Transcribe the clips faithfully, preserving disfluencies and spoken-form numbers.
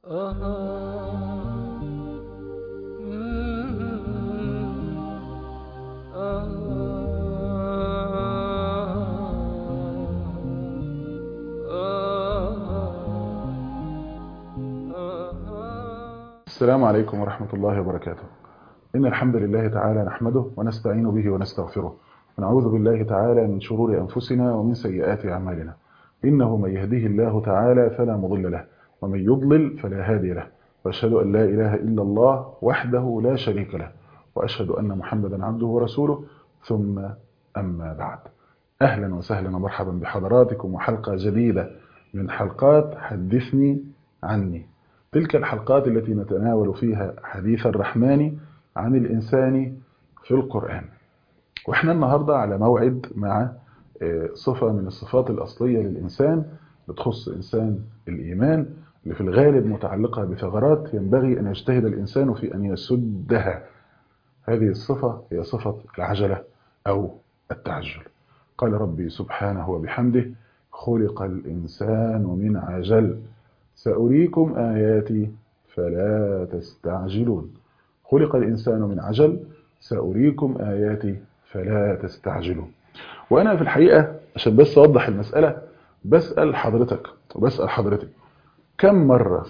السلام عليكم ورحمة الله وبركاته. إن الحمد لله تعالى نحمده ونستعين به ونستغفره ونعوذ بالله تعالى من شرور أنفسنا ومن سيئات أعمالنا. إنه من يهديه الله تعالى فلا مضل له ومن يضلل فلا هادي له، وأشهد أن لا إله إلا الله وحده لا شريك له، وأشهد أن محمدا عبده ورسوله، ثم أما بعد. أهلا وسهلا ومرحبا بحضراتكم وحلقة جديدة من حلقات حدثني عني، تلك الحلقات التي نتناول فيها حديث الرحمن عن الإنسان في القرآن. وإحنا النهاردة على موعد مع صفة من الصفات الأصلية للإنسان بتخص إنسان الإيمان، اللي في الغالب متعلقة بثغرات ينبغي أن يجتهد الإنسان في أن يسدها. هذه الصفة هي صفة العجلة أو التعجل. قال ربي سبحانه وبحمده: خلق الإنسان من عجل سأريكم آياتي فلا تستعجلون. خلق الإنسان من عجل سأريكم آياتي فلا تستعجلون. وأنا في الحقيقة عشان بس أوضح المسألة بسأل حضرتك وبسأل حضرتك كم مرة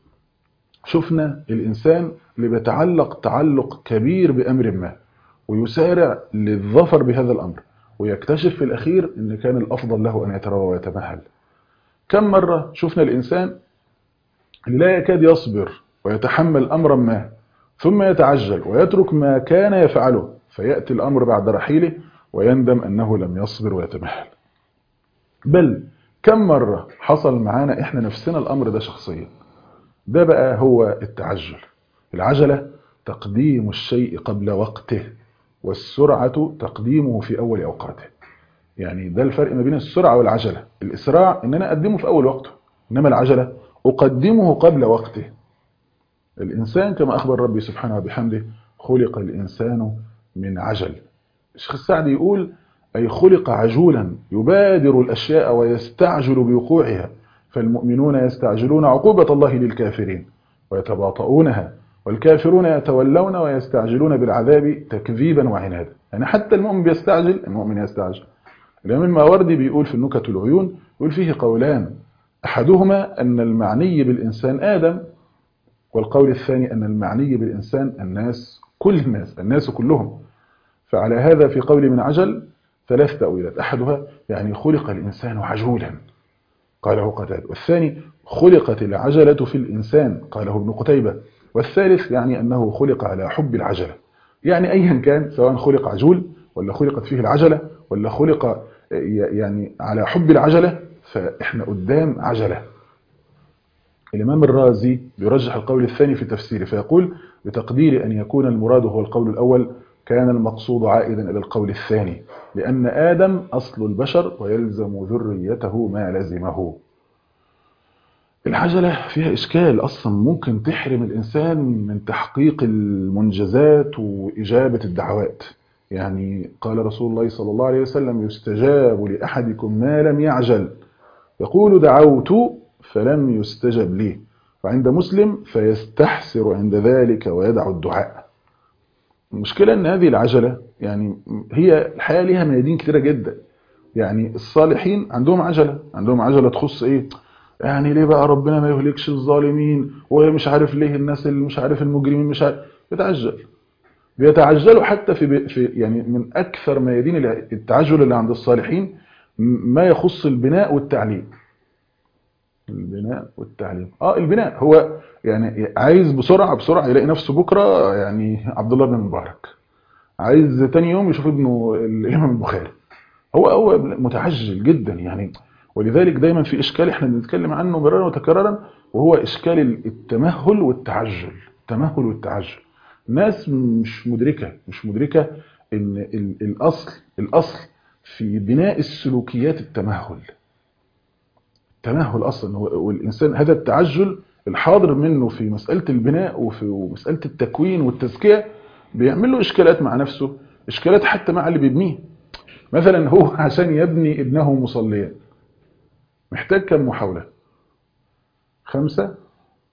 شفنا الإنسان اللي بيتعلق تعلق كبير بأمر ما ويسارع للظفر بهذا الأمر ويكتشف في الأخير أن كان الأفضل له أن يتروى ويتمهل؟ كم مرة شفنا الإنسان اللي لا يكاد يصبر ويتحمل أمرا ما ثم يتعجل ويترك ما كان يفعله فيأتي الأمر بعد رحيله ويندم أنه لم يصبر ويتمهل؟ بل كم مرة حصل معانا إحنا نفسنا الأمر ده شخصيا؟ ده بقى هو التعجل. العجلة تقديم الشيء قبل وقته، والسرعة تقديمه في أول أوقاته. يعني ده الفرق ما بين السرعة والعجلة. الإسراع إن أنا أقدمه في أول وقته، إنما العجلة أقدمه قبل وقته. الإنسان كما أخبر ربي سبحانه وبحمده: خلق الإنسان من عجل. الشيخ السعدي يقول: أي خلق عجولا يبادر الأشياء ويستعجل بوقوعها، فالمؤمنون يستعجلون عقوبة الله للكافرين ويتباطؤونها، والكافرون يتولون ويستعجلون بالعذاب تكذيبا وعنادا. يعني حتى المؤمن بيستعجل، المؤمن يستعجل. الإمام الماوردي بيقول في النكت العيون، يقول فيه قولان: أحدهما أن المعني بالإنسان آدم، والقول الثاني أن المعني بالإنسان الناس، كل الناس، الناس كلهم. فعلى هذا في قول من عجل ثلاث تأويلات: أحدها يعني خلق الإنسان عجولا قاله قتادة، والثاني خلقت العجلة في الإنسان قاله ابن قتيبة، والثالث يعني أنه خلق على حب العجلة. يعني أيا كان، سواء خلق عجول ولا خلقت فيه العجلة ولا خلق يعني على حب العجلة، فإحنا قدام عجلة. الإمام الرازي بيرجح القول الثاني في تفسيره فيقول: بتقدير أن يكون المراد هو القول الأول، كان المقصود عائدا إلى القول الثاني، لأن آدم أصل البشر ويلزم ذريته ما لزمه. العجلة فيها إشكال أصلا، ممكن تحرم الإنسان من تحقيق المنجزات وإجابة الدعوات. يعني قال رسول الله صلى الله عليه وسلم: يستجاب لأحدكم ما لم يعجل، يقول: دعوت فلم يستجب لي. وعند مسلم: فيستحسر عند ذلك ويدع الدعاء. المشكلة أن هذه العجلة يعني هي الحياة لها ميادين كتيرة جدا. يعني الصالحين عندهم عجلة، عندهم عجلة تخص إيه؟ يعني ليه بقى ربنا ما يهلكش الظالمين، ومش عارف ليه الناس اللي مش عارف المجرمين مش عارف، يتعجل. بيتعجلوا حتى في, في يعني من أكثر ميادين التعجل اللي عند الصالحين ما يخص البناء والتعليم. البناء والتعليم. اه البناء هو يعني عايز بسرعة بسرعة يلاقي نفسه بكرة يعني عبد الله بن مبارك، عايز تاني يوم يشوف ابنه الإمام البخاري. هو هو متعجل جدا يعني. ولذلك دايما في إشكال احنا بنتكلم عنه مرارا وتكرارا، وهو إشكال التمهل والتعجل. التمهل والتعجل. الناس مش مدركة مش مدركة ان الأصل الأصل في بناء السلوكيات التمهل. التمهل أصلا، والإنسان هذا التعجل الحاضر منه في مسألة البناء وفي مسألة التكوين والتزكية بيعمل له إشكالات مع نفسه، إشكالات حتى مع اللي بيبنيه. مثلا هو عشان يبني ابنه مصليا محتاج كم محاولة؟ خمسة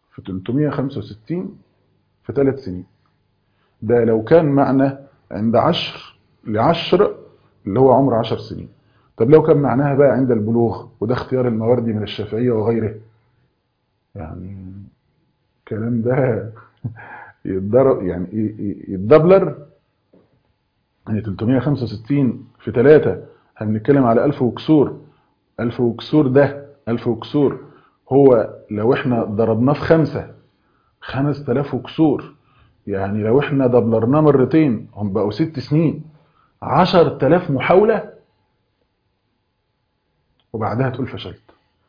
في ثلاثمائة وخمسة وستين في ثلاث سنين. ده لو كان معنى عند عشر لعشر اللي هو عمر عشر سنين. طب لو كان معناها بقى عند البلوغ، وده اختيار المواردي من الشافعية وغيره، يعني الكلام ده يتضرب يعني يتدبلر. يعني ثلاثمائة وخمسة وستين في ثلاثة هنتكلم على ألف وكسور. ألف وكسور ده ألف وكسور هو لو احنا ضربناه في خمسة خمسة آلاف وكسور. يعني لو احنا دبلرناه مرتين هم بقوا ست سنين، عشرة آلاف محاولة، وبعدها تقول فشلت.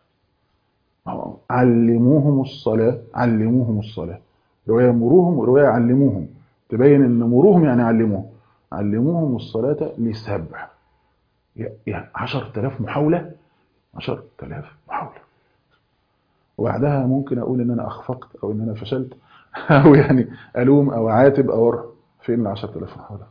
علموهم الصلاة، علموهم الصلاة. رواية مروهم ورواية علموهم، تبين ان مروهم يعني علموهم. علموهم الصلاة لسبع، يعني عشرة آلاف محاولة، عشرة آلاف محاولة. وبعدها ممكن اقول ان انا اخفقت او ان انا فشلت او يعني الوم او عاتب او ارى. فين ال عشرة آلاف محاولة؟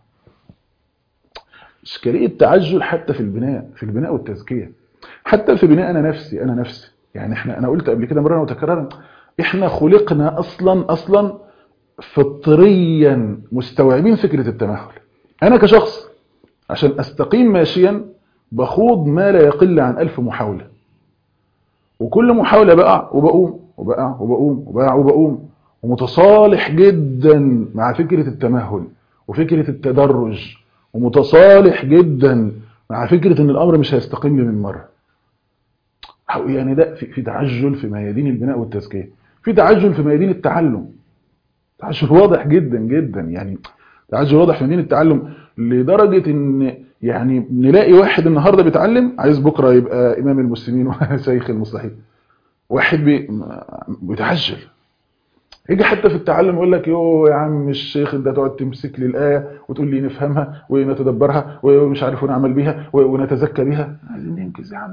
اشكالية تعجل حتى في البناء، في البناء والتزكية، حتى في بناء انا نفسي انا نفسي يعني احنا انا قلت قبل كده مرة وتكررا، احنا خلقنا اصلا اصلا فطريا مستوعبين فكرة التمهل. انا كشخص عشان استقيم ماشيا بخوض ما لا يقل عن ألف محاولة، وكل محاولة بقع وبقوم وبقع وبقوم وبقع وبقوم، ومتصالح جدا مع فكرة التمهل وفكرة التدرج، ومتصالح جدا مع فكرة ان الامر مش هيستقيم لي من مرة. يعني ده في, في تعجل في ميادين البناء والتزكية، في تعجل في ميادين التعلم، تعجل واضح جدا جدا، يعني تعجل واضح في ميادين التعلم لدرجة ان يعني نلاقي واحد النهاردة بيتعلم عايز بكرة يبقى امام المسلمين وشيخ المصلحين. واحد بي بيتعجل، يجي حتى في التعلم يقول لك يو يا عم الشيخ انت تقعد تمسك لي الايه وتقول لي نفهمها ونتدبرها ومش عارف ونعمل بيها ونتزكى بيها، عايزين ننجز يا عم.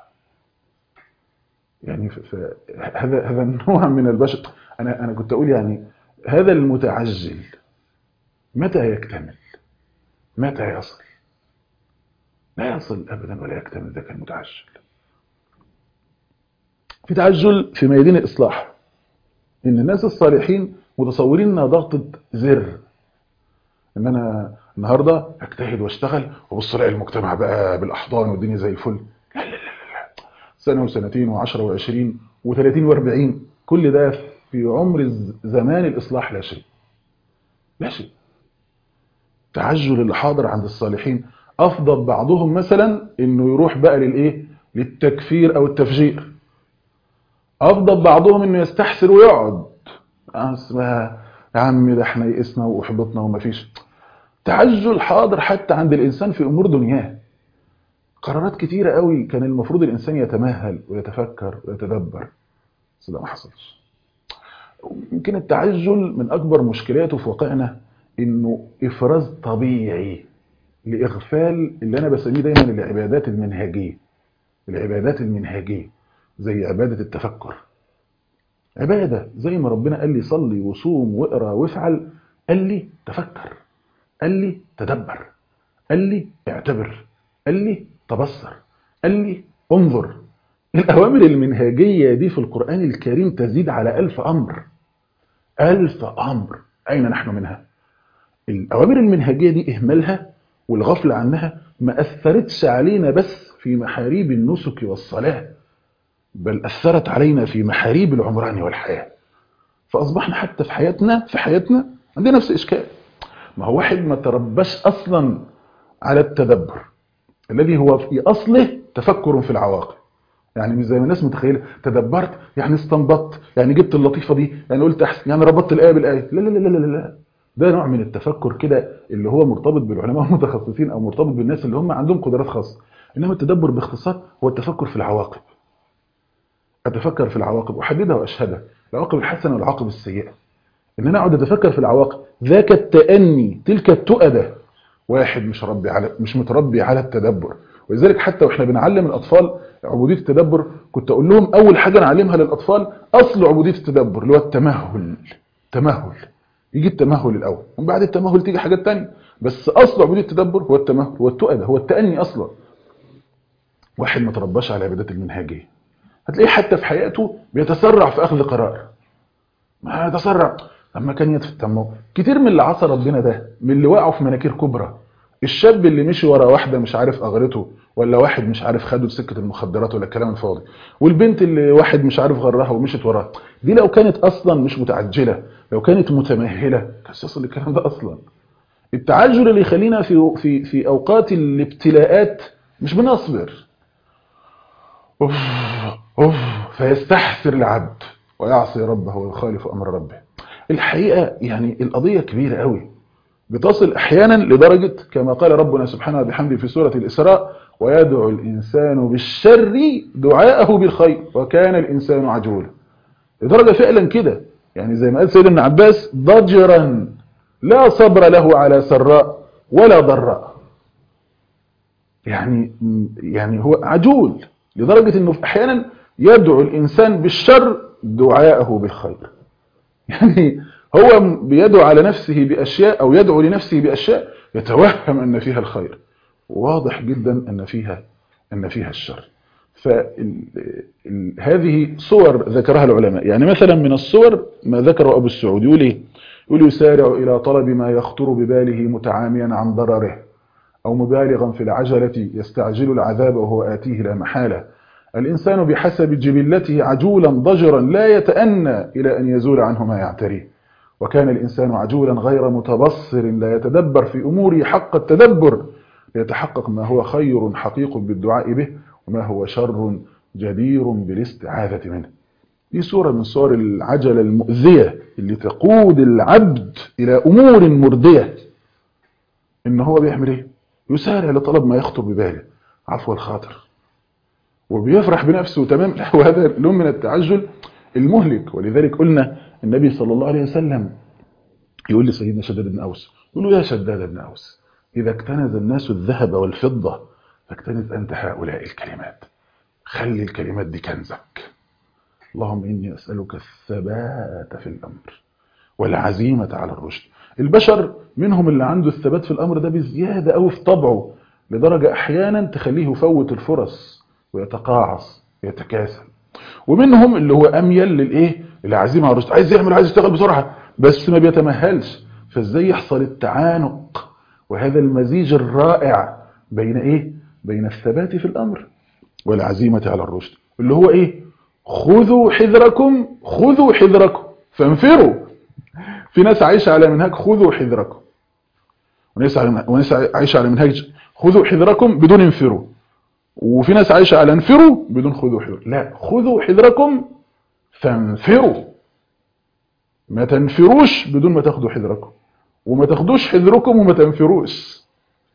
يعني هذا هذا النوع من البشر. انا انا كنت اقول يعني هذا المتعجل متى يكتمل؟ متى يصل؟ لا يصل ابدا ولا يكتمل ذاك المتعجل. في تعجل في ميادين الاصلاح، ان الناس الصالحين متصورين انها ضغطة زر، ان انا النهارده اجتهد واشتغل وبص الاقي المجتمع بقى بالاحضان والدنيا زي الفل. لا لا لا لا، سنه وسنتين وعشرة وعشرين وثلاثين واربعين، كل ده في عمر زمان الاصلاح لا شيء، لا شيء. التعجل اللي حاضر عند الصالحين افضل بعضهم مثلا انه يروح بقى للايه، للتكفير او التفجير. افضل بعضهم انه يستحسر ويقعد اسمها يا عم ده احنا يئسنا واحبطنا ومفيش. تعجل حاضر حتى عند الانسان في امور دنياه، قرارات كتيره قوي كان المفروض الانسان يتمهل ويتفكر ويتدبر، بس ده ما حصلش. يمكن التعجل من اكبر مشكلاته في واقعنا انه افراز طبيعي لاغفال اللي انا بسميه دايما العبادات المنهجيه. العبادات المنهجيه زي عباده التفكر، عباده زي ما ربنا قال لي صلي وصوم واقرا وافعل، قال لي تفكر، قال لي تدبر، قال لي اعتبر، قال لي تبصر، قال لي انظر. الأوامر المنهجية دي في القرآن الكريم تزيد على ألف أمر، ألف أمر. أين نحن منها؟ الأوامر المنهجية دي إهمالها والغفل عنها ما أثرتش علينا بس في محاريب النسك والصلاة، بل أثرت علينا في محاريب العمران والحياة. فأصبحنا حتى في حياتنا في حياتنا عندنا نفس إشكال. ما هو واحد ما تربش أصلا على التدبر الذي هو في أصله تفكر في العواقب. يعني مش زي ما الناس متخيله تدبرت يعني استنبطت يعني جبت اللطيفه دي يعني قلت احسن يعني ربطت الايه بالايه. لا لا لا لا لا، ده نوع من التفكر كده اللي هو مرتبط بالعلماء المتخصصين او مرتبط بالناس اللي هم عندهم قدرات خاصه. انما التدبر باختصار هو التفكر في العواقب. اتفكر في العواقب، احددها واشهدها، العواقب الحسنه والعواقب السيئه. ان انا اقعد اتفكر في العواقب، ذاك التأني، تلك التؤدة. واحد مش ربي على مش متربي على التدبر. ولذلك حتى واحنا بنعلم الاطفال عبوديه التدبر كنت اقول لهم اول حاجه نعلمها للاطفال اصل عبوديه التدبر اللي هو التمهل. تمهل، يجي التمهل الاول ومن بعد التمهل تيجي حاجات تانية، بس اصل عبوديه التدبر هو التمهل، هو التؤدة، هو التأني اصلا. واحد ما ترباش على العبادات المنهجيه هتلاقيه حتى في حياته بيتسرع في اخذ قرار. ما تسرع. لما كان يتفتموا كتير من اللي عصى ربنا ده، من اللي وقعوا في مناكير كبرى. الشاب اللي مشي ورا واحده مش عارف اغرته، ولا واحد مش عارف خده سكه المخدرات ولا الكلام الفاضي، والبنت اللي واحد مش عارف غرها ومشت وراها، دي لو كانت اصلا مش متعجله، لو كانت متمهله كانش يصل الكلام ده اصلا. التعجل اللي يخلينا في في في اوقات الابتلاءات مش بنصبر. اوف اوف فيستحسر العبد ويعصي ربه ويخالف امر ربه. الحقيقه يعني القضيه كبيره قوي، بتصل احيانا لدرجه كما قال ربنا سبحانه وبحمده في سوره الاسراء: ويدعو الانسان بالشر دعاءه بالخير وكان الانسان عجولا. لدرجه فعلا كده، يعني زي ما قال سيدنا ابن عباس: ضجرا لا صبر له على سراء ولا ضراء. يعني يعني هو عجول لدرجه انه احيانا يدعو الانسان بالشر دعاءه بالخير. يعني هو بيدعو على نفسه باشياء، او يدعو لنفسه باشياء يتوهم ان فيها الخير، واضح جدا ان فيها ان فيها الشر. فهذه صور ذكرها العلماء. يعني مثلا من الصور ما ذكره ابو السعود، يقول ايه؟ يقول: يسارع الى طلب ما يخطر بباله متعاميا عن ضرره، أو مبالغا في العجلة يستعجل العذاب وهو آتيه لا محالة. الإنسان بحسب جبلته عجولا ضجرا لا يتأنى إلى أن يزول عنه ما يعتريه. وكان الإنسان عجولا غير متبصر لا يتدبر في أموره حق التدبر ليتحقق ما هو خير حقيق بالدعاء به، وما هو شر جدير بالاستعاذة منه. دي صورة من صور العجلة المؤذية اللي تقود العبد إلى أمور مردية. إن هو بيعمل إيه؟ يسارع لطلب ما يخطر بباله، عفو الخاطر، وبيفرح بنفسه تمام. وهذا لون من التعجل المهلك. ولذلك قلنا النبي صلى الله عليه وسلم يقول لسيدنا شداد بن أوس، يقول له: يا شداد بن أوس، إذا اكتنز الناس الذهب والفضة فاكتنز أنت هؤلاء الكلمات، خلي الكلمات دي كنزك. اللهم إني أسألك الثبات في الأمر والعزيمة على الرشد. البشر منهم اللي عنده الثبات في الأمر ده بزيادة أو في طبعه، لدرجة أحيانا تخليه يفوت الفرص ويتقاعس ويتكاسل. ومنهم اللي هو أميل للإيه؟ للعزيمة على الرشد، عايز يعمل، عايز يشتغل بسرعة، بس ما بيتمهلش. فازاي يحصل التعانق وهذا المزيج الرائع بين إيه؟ بين الثبات في الأمر والعزيمة على الرشد، اللي هو إيه؟ خذوا حذركم خذوا حذركم فانفروا. في ناس عايشة على منهاج خذوا حذركم، وناس عايشة على منهاج خذوا حذركم بدون انفروا، وفي ناس عايشة على انفروا بدون خذوا حذركم. لا، خذوا حذركم فانفروا. ما تنفروش بدون ما تاخدوا حذركم، وما تاخدوش حذركم وما تنفروش.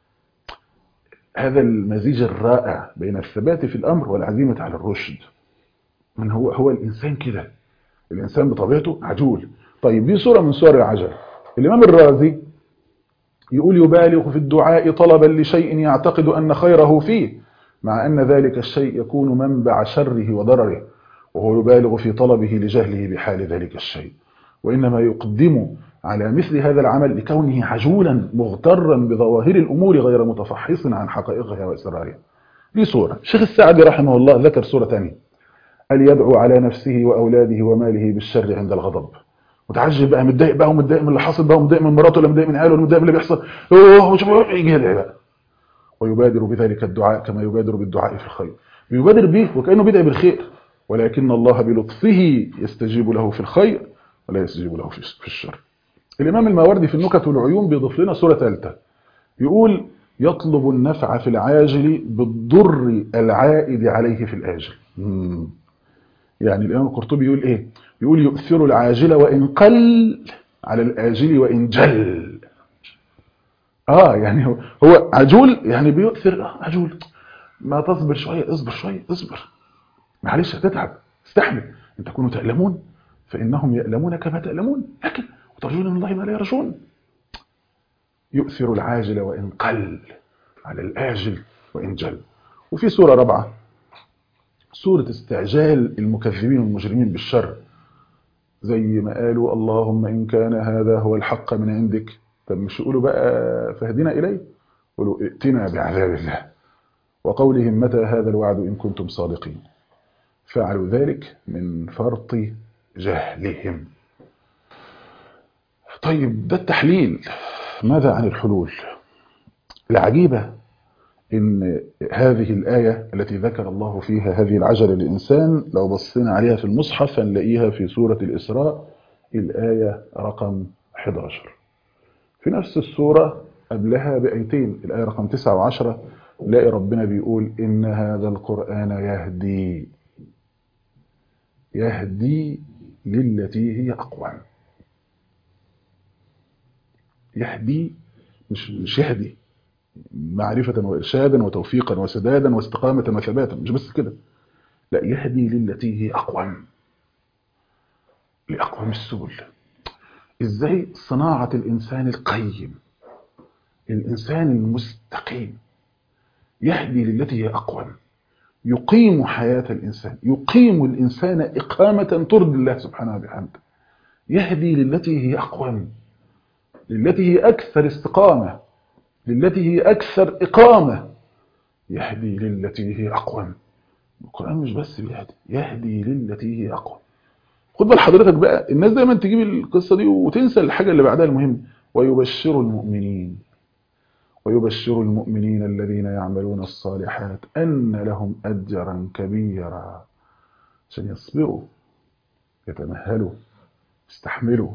هذا المزيج الرائع بين الثبات في الأمر والعزيمة على الرشد. من هو هو الإنسان كده، الإنسان بطبيعته عجول. طيب دي صورة من صور العجل. الإمام الرازي يقول: يبالغ في الدعاء طلبا لشيء يعتقد أن خيره فيه، مع أن ذلك الشيء يكون منبع شره وضرره، وهو يبالغ في طلبه لجهله بحال ذلك الشيء، وإنما يقدم على مثل هذا العمل لكونه عجولا مغترا بظواهر الأمور غير متفحص عن حقائقها وإسرارها. دي صورة. الشيخ السعدي رحمه الله ذكر صورة ثانية: أن يدعو على نفسه وأولاده وماله بالشر عند الغضب. متعجب بقى، متضايق بقى، ومتضايق من اللي حاصل بقى، ومتضايق من مراته، ولا متضايق من عياله، ولا متضايق من اللي بيحصل، اوه يجي يدعي بقى، ويبادر بذلك الدعاء كما يبادر بالدعاء في الخير. بيبادر به وكأنه بيدعي بالخير، ولكن الله بلطفه يستجيب له في الخير ولا يستجيب له في الشر. الإمام الماوردي في النكت والعيون بيضيف لنا صورة ثالثة، يقول: يطلب النفع في العاجل بالضر العائد عليه في الآجل. مم. يعني الإمام القرطبي يقول إيه؟ يقول: يؤثر العاجل وإن قل على الآجل وإن جل. آه يعني هو, هو عجول، يعني بيؤثر. آه عجول، ما تصبر شوية، اصبر شوية، اصبر، معلش هتتعب، استحمل. إن تكونوا تألمون فإنهم يألمون كما تألمون، لكن وترجون من الله ما لا يرجون. يؤثر العاجل وإن قل على الآجل وإن جل. وفي سورة رابعة، سورة استعجال المكذبين والمجرمين بالشر، زي ما قالوا: اللهم إن كان هذا هو الحق من عندك. طب مش يقولوا بقى فهدنا إليه؟ قولوا ائتنا بعذاب الله. وقولهم: متى هذا الوعد إن كنتم صادقين. فعلوا ذلك من فرط جهلهم. طيب ده التحليل. ماذا عن الحلول؟ العجيبة إن هذه الآية التي ذكر الله فيها هذه العجلة للإنسان لو بصينا عليها في المصحف هنلاقيها في سورة الإسراء الآية رقم إحدى عشر. في نفس السورة قبلها بآيتين الآية رقم تسعة وعشرة نلاقي ربنا بيقول إن هذا القرآن يهدي يهدي للتي هي أقوم. يهدي مش مش يهدي معرفة وإرشادا وتوفيقا وسدادا واستقامة وثباتا، مش بس كده، لا، يهدي للتي هي أقوم، لأقوم السبل. إزاي؟ صناعة الإنسان القيم، الإنسان المستقيم، يهدي للتي هي أقوم، يقيم حياة الإنسان، يقيم الإنسان إقامة ترضي الله سبحانه وبحمده. يهدي للتي هي أقوم، للتي هي أكثر استقامة، للتي هي أكثر إقامة. يهدي للتي هي أقوم. القرآن مش بس بيهدي، يهدي للتي هي أقوم. خد بال حضرتك بقى، الناس دايما تجيب القصة دي وتنسى الحاجة اللي بعدها المهم. ويبشر المؤمنين ويبشر المؤمنين الذين يعملون الصالحات أن لهم أجرا كبيرا، عشان يصبروا، يتمهلوا، يستحملوا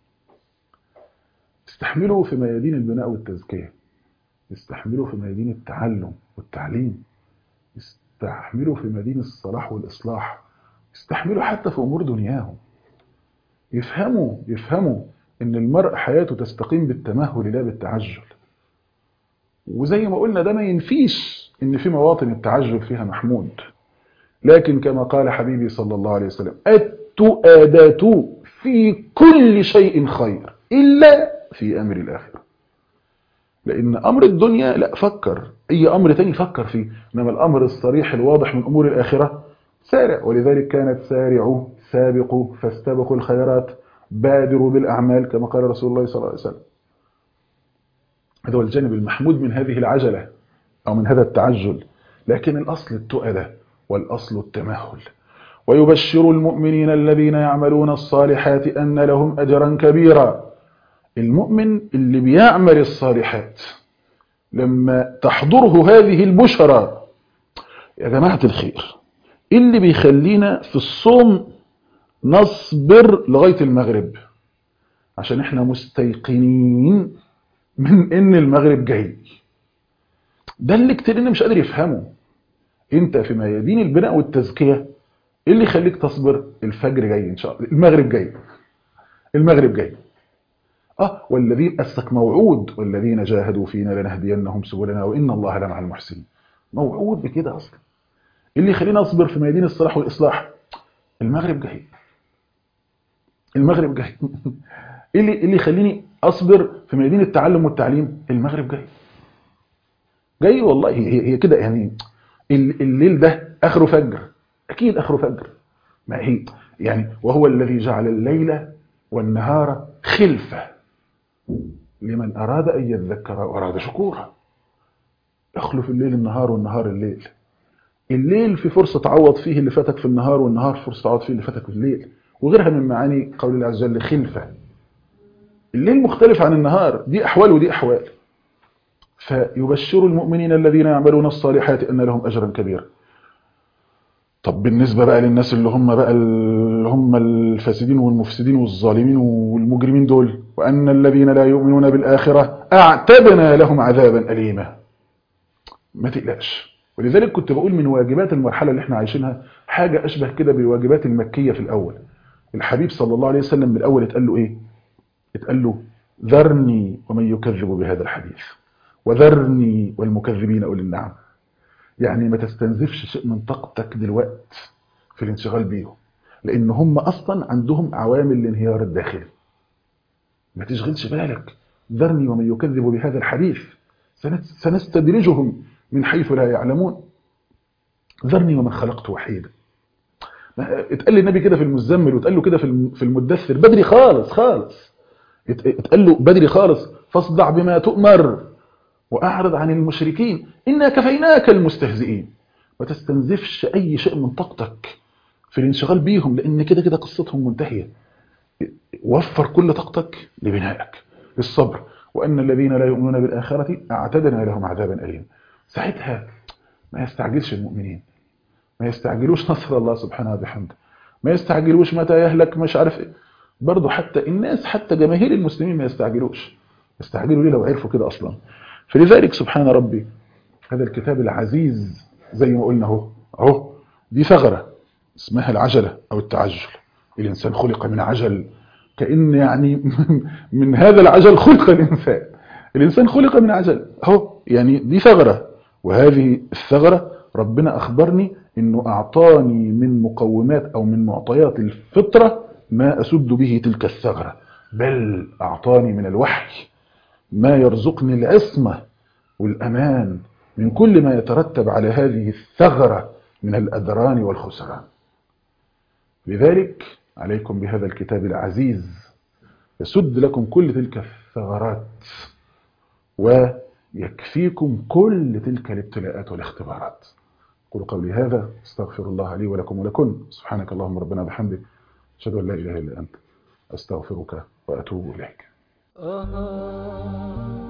يستحملوا في ميادين البناء والتزكية، يستحملوا في ميادين التعلم والتعليم، يستحملوا في ميادين الصلاح والإصلاح، يستحملوا حتى في أمور دنياهم. يفهموا يفهموا إن المرء حياته تستقيم بالتمهل لا بالتعجل. وزي ما قلنا ده ما ينفيش إن في مواطن التعجل فيها محمود، لكن كما قال حبيبي صلى الله عليه وسلم: التؤادة في كل شيء خير إلا في أمر الآخرة. لأن أمر الدنيا لا، فكر أي أمر تاني فكر فيه، إنما الأمر الصريح الواضح من أمور الآخرة سارع. ولذلك كانت سارعوا سابقوا فاستبقوا الخيرات بادروا بالأعمال كما قال رسول الله صلى الله عليه وسلم. هذا هو الجانب المحمود من هذه العجلة أو من هذا التعجل. لكن الأصل التؤدة والأصل التمهل. ويبشر المؤمنين الذين يعملون الصالحات أن لهم أجرا كبيرا. المؤمن اللي بيعمل الصالحات لما تحضره هذه البشرى، يا جماعة الخير، اللي بيخلينا في الصوم نصبر لغاية المغرب عشان احنا مستيقنين من ان المغرب جاي. ده اللي كتير مش قادر يفهمه. انت في ميادين البناء والتزكية ايه اللي يخليك تصبر؟ الفجر جاي ان شاء الله، المغرب جاي، المغرب جاي. اه والذين أسك موعود والذين جاهدوا فينا لنهدينهم سبلنا وإن الله لمع المحسنين. موعود بكده أصلا. اللي يخلينا أصبر في ميادين الصلاح والإصلاح؟ المغرب جاي، المغرب جاي. اللي اللي يخليني أصبر في ميادين التعلم والتعليم؟ المغرب جاي، جاي والله. هي, هي كده يعني. الليل ده آخره فجر، أكيد آخره فجر. ما هي يعني وهو الذي جعل الليل والنهار خلفة لمن أراد أن يذكر وأراد شكورا. يخلف الليل النهار والنهار الليل. الليل في فرصة تعوض فيه اللي فاتك في النهار، والنهار فرصة تعوض فيه اللي فاتك في الليل، وغيرها من معاني قول الله عز وجل خلفة. الليل مختلف عن النهار، دي أحوال ودي أحوال. فيبشر المؤمنين الذين يعملون الصالحات أن لهم أجرا كبيرا. طب بالنسبة بقى للناس اللي هم بقى اللي هم الفاسدين والمفسدين والظالمين والمجرمين دول: وأن الذين لا يؤمنون بالآخرة أعتدنا لهم عذابا أليما. ما تقلقش. ولذلك كنت بقول من واجبات المرحلة اللي احنا عايشينها حاجة أشبه كده بالواجبات المكية في الأول. الحبيب صلى الله عليه وسلم من الأول اتقال له إيه؟ اتقال له: ذرني ومن يكذب بهذا الحديث وذرني والمكذبين أولي النعم. يعني ما تستنزفش شيء من طاقتك دلوقت في الانشغال بيهم، لأن هم أصلا عندهم عوامل الانهيار الداخلي. ما تشغلش بالك. ذرني ومن يكذب بهذا الحديث سنستدرجهم من حيث لا يعلمون. ذرني ومن خلقت وحيدا. اتقال للنبي كده في المزمل، واتقال له كده في المدثر بدري خالص خالص. اتقال له بدري خالص: فاصدع بما تؤمر وأعرض عن المشركين إنا كفيناك المستهزئين. ما تستنزفش أي شيء من طاقتك في الانشغال بيهم، لأن كده كده قصتهم منتهية. ووفر كل طاقتك لبنائك للصبر. وأن الذين لا يؤمنون بالآخرة أعتدنا لهم عذابا أليما. ساعتها ما يستعجلش المؤمنين، ما يستعجلوش نصر الله سبحانه وبحمده، ما يستعجلوش متى يهلك مش عارف ايه. برضه حتى الناس، حتى جماهير المسلمين ما يستعجلوش. يستعجلوا ليه لو عرفوا كده اصلا؟ فلذلك سبحان ربي هذا الكتاب العزيز زي ما قلنا اهو اهو دي ثغرة اسمها العجلة او التعجل. الانسان خلق من عجل، كأن يعني من هذا العجل خلق الانسان. الانسان خلق من عجل اهو، يعني دي ثغرة. وهذه الثغرة ربنا اخبرني انه اعطاني من مقومات او من معطيات الفطرة ما اسد به تلك الثغرة، بل اعطاني من الوحي ما يرزقني العصمة والامان من كل ما يترتب على هذه الثغرة من الاذران والخسران. لذلك عليكم بهذا الكتاب العزيز يسد لكم كل تلك الثغرات ويكفيكم كل تلك الابتلاءات والاختبارات. قولوا قولي هذا، استغفر الله لي ولكم ولكم. سبحانك اللهم ربنا بحمدك، أشهد أن لا إله إلا أنت، أستغفرك وأتوب إليك.